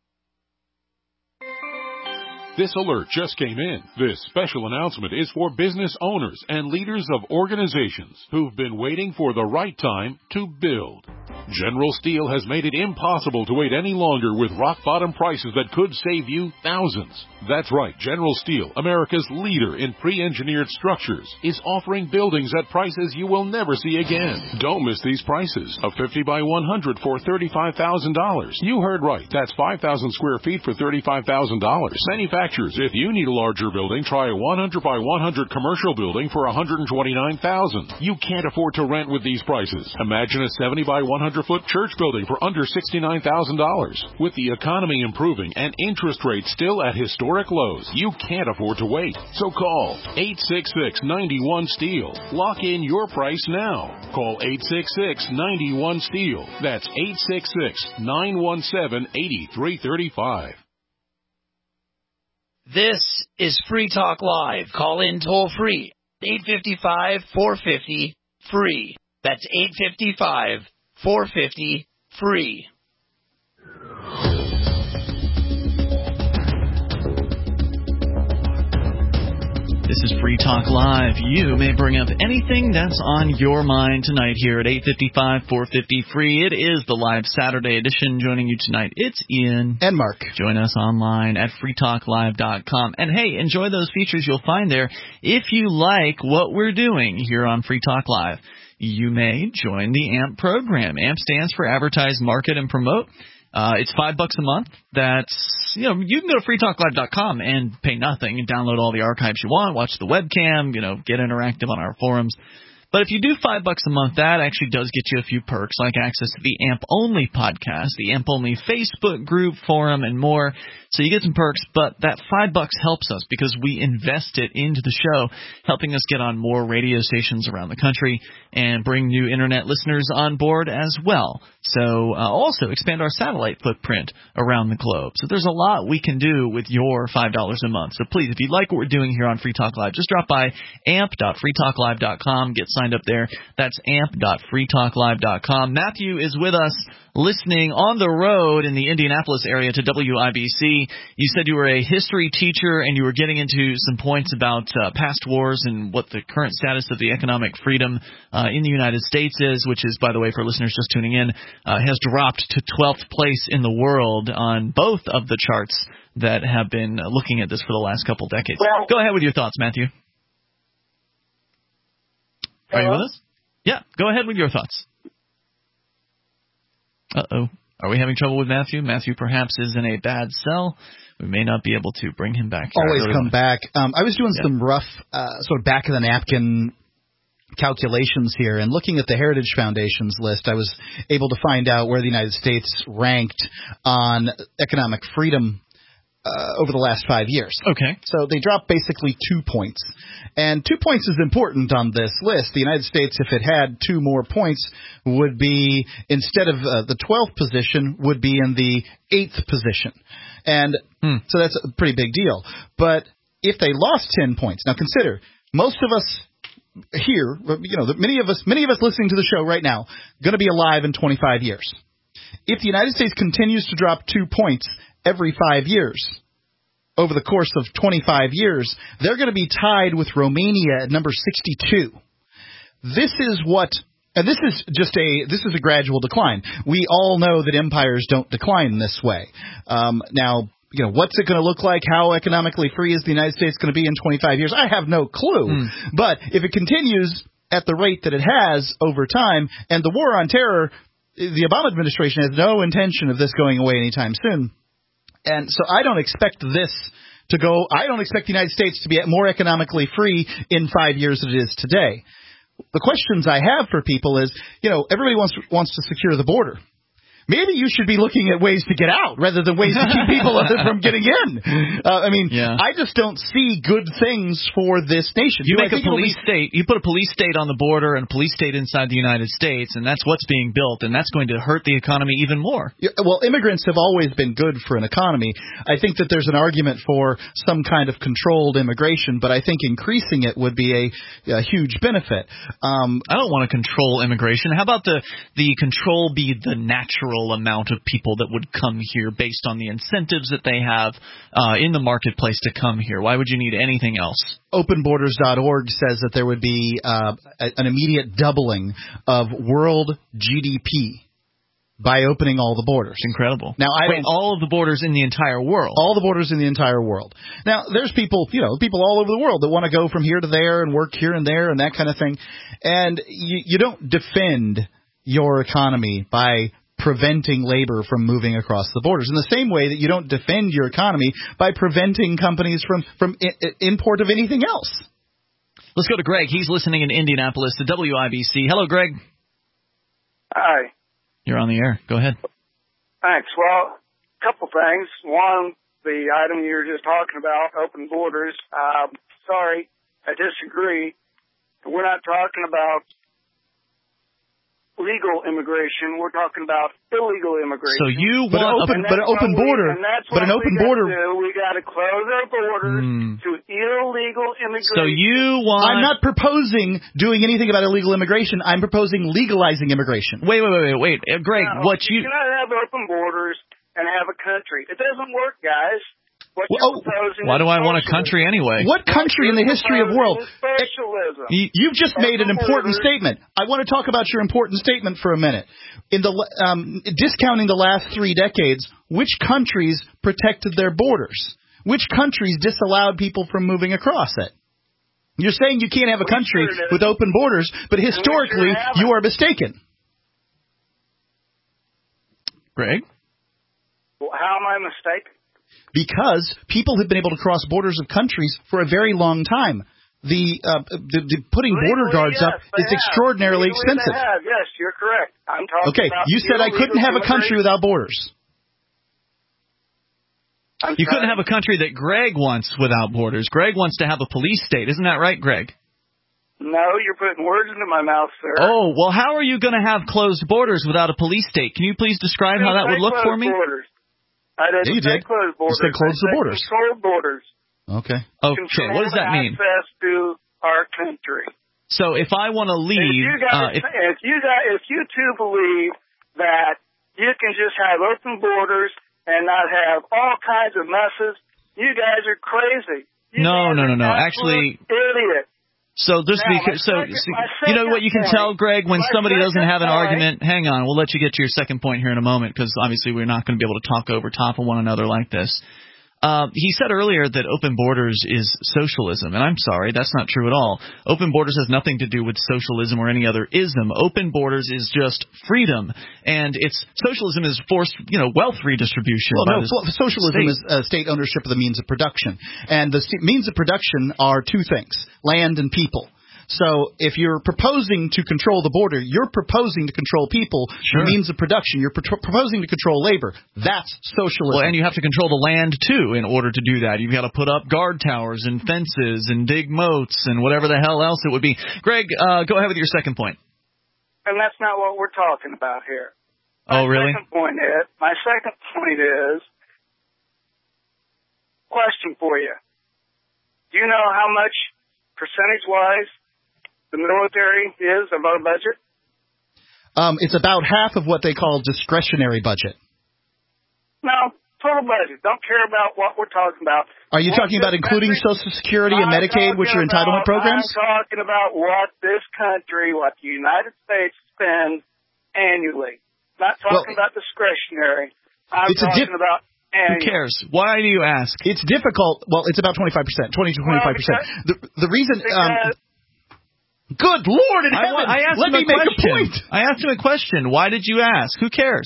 This alert just came in. This special announcement is for business owners and leaders of organizations who've been waiting for the right time to build. General Steel has made it impossible to wait any longer with rock-bottom prices that could save you thousands. That's right, General Steel, America's leader in pre-engineered structures, is offering buildings at prices you will never see again. Don't miss these prices. A 50 by 100 for $35,000. You heard right. That's 5,000 square feet for $35,000. Manufacturers, if you need a larger building, try a 100 by 100 commercial building for $129,000. You can't afford to rent with these prices. Imagine a 70 by 100-foot church building for under $69,000. With the economy improving and interest rates still at historic lows, you can't afford to wait. So call 866-91-STEEL. Lock in your price now. Call 866-91-STEEL. That's 866-917-8335. This is Free Talk Live. Call in toll free. 855-450-FREE. That's 855-450-FREE. This is Free Talk Live. You may bring up anything that's on your mind tonight here at 855-450-FREE. It is the live Saturday edition. Joining you tonight, it's Ian. And Mark. Join us online at freetalklive.com. And hey, enjoy those features you'll find there. If you like what we're doing here on Free Talk Live, you may join the AMP program. AMP stands for Advertise, Market, and Promote. It's $5 a month. That's, you can go to freetalklive.com and pay nothing and download all the archives you want, watch the webcam, get interactive on our forums. But if you do $5 a month, that actually does get you a few perks, like access to the AMP-only podcast, the AMP-only Facebook group, forum, and more. So you get some perks, but that $5 helps us because we invest it into the show, helping us get on more radio stations around the country and bring new internet listeners on board as well. So also expand our satellite footprint around the globe. So there's a lot we can do with your $5 a month. So please, if you like what we're doing here on Free Talk Live, just drop by amp.freetalklive.com, get signed up there. That's amp.freetalklive.com. Matthew is with us, listening on the road in the Indianapolis area to WIBC. You said you were a history teacher and you were getting into some points about past wars and what the current status of the economic freedom in the United States is, which is, by the way, for listeners just tuning in, has dropped to 12th place in the world on both of the charts that have been looking at this for the last couple decades. Well, go ahead with your thoughts, Matthew. Are you with us? Yeah, go ahead with your thoughts. Uh-oh. Are we having trouble with Matthew? Matthew perhaps is in a bad cell. We may not be able to bring him back. Always come back. I was doing some rough sort of back-of-the-napkin calculations here, and looking at the Heritage Foundation's list, I was able to find out where the United States ranked on economic freedom over the last 5 years. Okay. So they dropped basically 2 points. And 2 points is important on this list. The United States, if it had 2 more points, would be, instead of the 12th position, would be in the 8th position. And so that's a pretty big deal. But if they lost 10 points, now consider, most of us here, many of us listening to the show right now, going to be alive in 25 years. If the United States continues to drop 2 points every 5 years, over the course of 25 years, they're going to be tied with Romania at number 62. This is a gradual decline. We all know that empires don't decline this way. Now, what's it going to look like? How economically free is the United States going to be in 25 years? I have no clue. But if it continues at the rate that it has over time, and the war on terror, the Obama administration has no intention of this going away anytime soon. And so I don't expect this to go. I don't expect the United States to be more economically free in 5 years than it is today. The questions I have for people is, everybody wants to secure the border. Maybe you should be looking at ways to get out rather than ways to keep people from getting in. I just don't see good things for this nation. You make a police state. You put a police state on the border and a police state inside the United States, and that's what's being built, and that's going to hurt the economy even more. Well, immigrants have always been good for an economy. I think that there's an argument for some kind of controlled immigration, but I think increasing it would be a huge benefit. I don't want to control immigration. How about the control be the natural amount of people that would come here based on the incentives that they have in the marketplace to come here? Why would you need anything else? OpenBorders.org says that there would be an immediate doubling of world GDP by opening all the borders. Incredible. Now, all of the borders in the entire world. All the borders in the entire world. Now, there's people all over the world that want to go from here to there and work here and there and that kind of thing. And you don't defend your economy by preventing labor from moving across the borders, in the same way that you don't defend your economy by preventing companies from import of anything else. Let's go to Greg. He's listening in Indianapolis to WIBC. Hello, Greg. Hi. You're on the air. Go ahead. Thanks. Well, a couple things. One, the item you were just talking about, open borders. Sorry, I disagree. We're not talking about legal immigration. We're talking about illegal immigration. So you want an open border, but an open border. We got to close our borders to illegal immigration. So you want? I'm not proposing doing anything about illegal immigration. I'm proposing legalizing immigration. Wait, Greg, no, you cannot have open borders and have a country. It doesn't work, guys. Why do I want a country anyway? What country in the history of the world? Socialism. You've just made an important statement. I want to talk about your important statement for a minute. In the discounting the last 3 decades, which countries protected their borders? Which countries disallowed people from moving across it? You're saying you can't have a country with open borders, but historically you are mistaken. Greg? Well, how am I mistaken? Because people have been able to cross borders of countries for a very long time. The putting border guards up is extraordinarily expensive. Yes, you're correct. I'm talking about you said I couldn't have a country without borders. You couldn't have a country that Greg wants without borders. Greg wants to have a police state. Isn't that right, Greg? No, you're putting words into my mouth, sir. Oh, well, how are you going to have closed borders without a police state? Can you please describe how that would look for me? Borders. I didn't say closed borders. You said close the borders. Controlled borders. Okay. What does that mean? Access to our country. So if I want to leave, if you two believe that you can just have open borders and not have all kinds of messes, you guys are crazy. No. Actually, idiot. So you know what you can tell, Greg, when somebody doesn't have an argument. Hang on, we'll let you get to your second point here in a moment, because obviously we're not going to be able to talk over top of one another like this. He said earlier that open borders is socialism, and I'm sorry, that's not true at all. Open borders has nothing to do with socialism or any other ism. Open borders is just freedom, and socialism is forced, wealth redistribution. Well, socialism is state ownership of the means of production, and the means of production are two things: land and people. So if you're proposing to control the border, you're proposing to control people, the means of production. You're proposing to control labor. That's socialism. Well, and you have to control the land, too, in order to do that. You've got to put up guard towers and fences and dig moats and whatever the hell else it would be. Greg, go ahead with your second point. And that's not what we're talking about here. Oh, really? My second point is, question for you. Do you know how much, percentage-wise, the military is of our budget? It's about half of what they call discretionary budget. No, total budget. Don't care about what we're talking about. Are you talking about including Social Security and Medicaid, which are entitlement programs? I'm talking about what this country, what the United States spends annually. Not talking about discretionary. I'm talking about Who cares? Why do you ask? It's difficult. Well, it's about 25%, 20 to 25%. The reason... good Lord in heaven! Let me make a point. I asked him a question. Why did you ask? Who cares?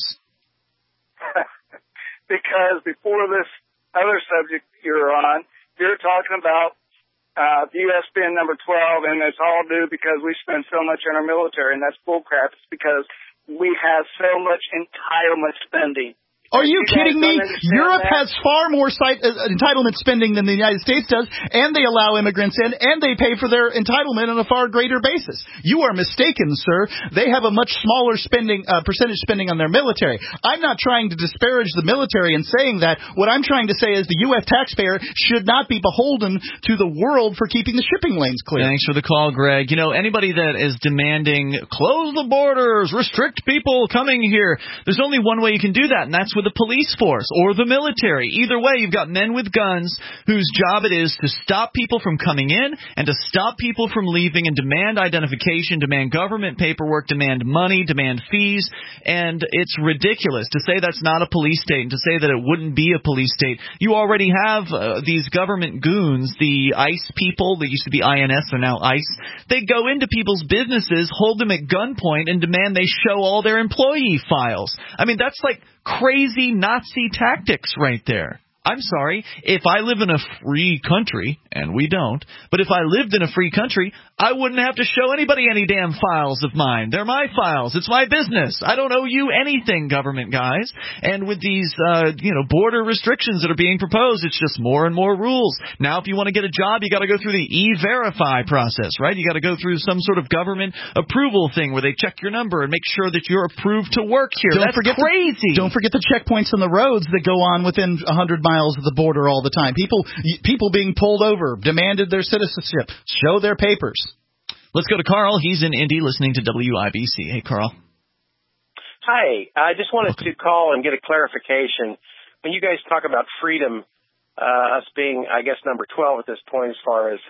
Because before this other subject you're on, you're talking about the U.S. being number 12, and it's all due because we spend so much on our military, and that's bullcrap. It's because we have so much entitlement spending. Are you kidding me? Europe has far more entitlement spending than the United States does, and they allow immigrants in, and they pay for their entitlement on a far greater basis. You are mistaken, sir. They have a much smaller percentage spending on their military. I'm not trying to disparage the military in saying that. What I'm trying to say is the U.S. taxpayer should not be beholden to the world for keeping the shipping lanes clear. Thanks for the call, Greg. You know, anybody that is demanding close the borders, restrict people coming here, there's only one way you can do that, and that's with the police force or the military. Either way, you've got men with guns whose job it is to stop people from coming in and to stop people from leaving and demand identification, demand government paperwork, demand money, demand fees, and it's ridiculous to say that's not a police state and to say that it wouldn't be a police state. You already have these government goons, the ICE people, they used to be INS, they're now ICE. They go into people's businesses, hold them at gunpoint, and demand they show all their employee files. I mean, that's like crazy Nazi tactics right there. I'm sorry, if I live in a free country, and we don't, but if I lived in a free country, I wouldn't have to show anybody any damn files of mine. They're my files. It's my business. I don't owe you anything, government guys. And with these, border restrictions that are being proposed, it's just more and more rules. Now, if you want to get a job, you got to go through the E-Verify process, right? You got to go through some sort of government approval thing where they check your number and make sure that you're approved to work here. That's crazy. Don't forget the checkpoints on the roads that go on within 100 miles of the border all the time. People being pulled over, demanded their citizenship, show their papers. Let's go to Carl. He's in Indy listening to WIBC. Hey, Carl. Hi. I just wanted to call and get a clarification. When you guys talk about freedom, us being, I guess, number 12 at this point as far as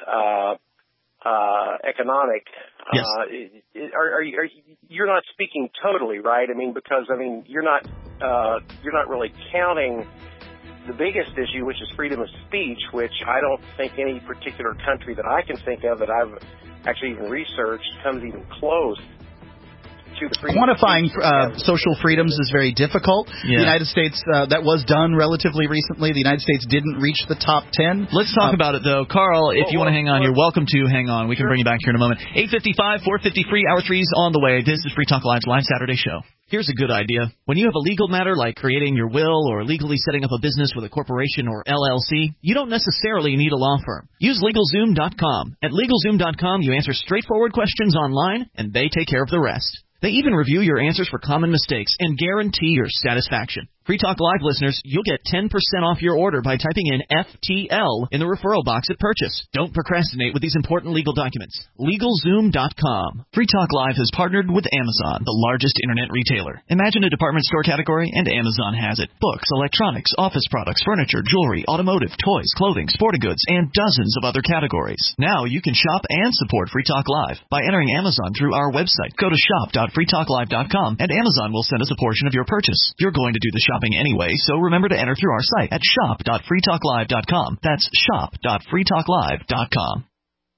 economic, yes. You're not speaking totally, right? I mean, because you're not really counting the biggest issue, which is freedom of speech, which I don't think any particular country that I can think of that I've actually even researched comes even close to the freedom. Quantifying social freedoms is very difficult. Yeah. The United States, that was done relatively recently. The United States didn't reach the top 10. Let's talk about it, though. Carl, if you want to hang on, you're welcome to hang on. We can bring you back here in a moment. 8:55, 4:53, Hour 3's on the way. This is Free Talk Live's live Saturday show. Here's a good idea. When you have a legal matter like creating your will or legally setting up a business with a corporation or LLC, you don't necessarily need a law firm. Use LegalZoom.com. At LegalZoom.com, you answer straightforward questions online, and they take care of the rest. They even review your answers for common mistakes and guarantee your satisfaction. Free Talk Live listeners, you'll get 10% off your order by typing in FTL in the referral box at purchase. Don't procrastinate with these important legal documents. LegalZoom.com. Free Talk Live has partnered with Amazon, the largest internet retailer. Imagine a department store category, and Amazon has it. Books, electronics, office products, furniture, jewelry, automotive, toys, clothing, sporting goods, and dozens of other categories. Now you can shop and support Free Talk Live by entering Amazon through our website. Go to shop.freetalklive.com, and Amazon will send us a portion of your purchase. You're going to do the shopping anyway, so remember to enter through our site at shop.freetalklive.com. That's shop.freetalklive.com.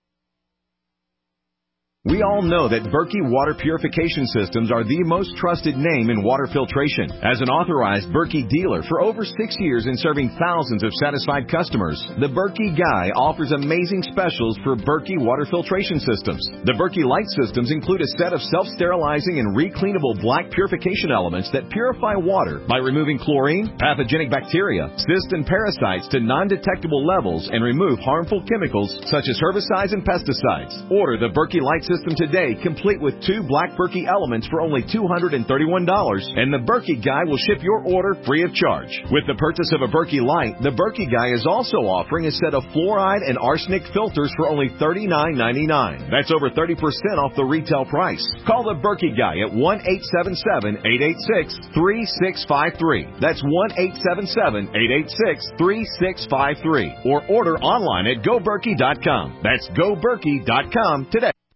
We all know that Berkey Water Purification Systems are the most trusted name in water filtration. As an authorized Berkey dealer for over 6 years and serving thousands of satisfied customers, the Berkey Guy offers amazing specials for Berkey Water Filtration Systems. The Berkey Light Systems include a set of self-sterilizing and recleanable black purification elements that purify water by removing chlorine, pathogenic bacteria, cysts, and parasites to non-detectable levels and remove harmful chemicals such as herbicides and pesticides. Order the Berkey Light System today, complete with 2 black Berkey elements for only $231, and the Berkey Guy will ship your order free of charge. With the purchase of a Berkey Light, the Berkey Guy is also offering a set of fluoride and arsenic filters for only $39.99. That's over 30% off the retail price. Call the Berkey Guy at 1-877-886-3653. That's 1-877-886-3653. Or order online at GoBerkey.com. That's GoBerkey.com today.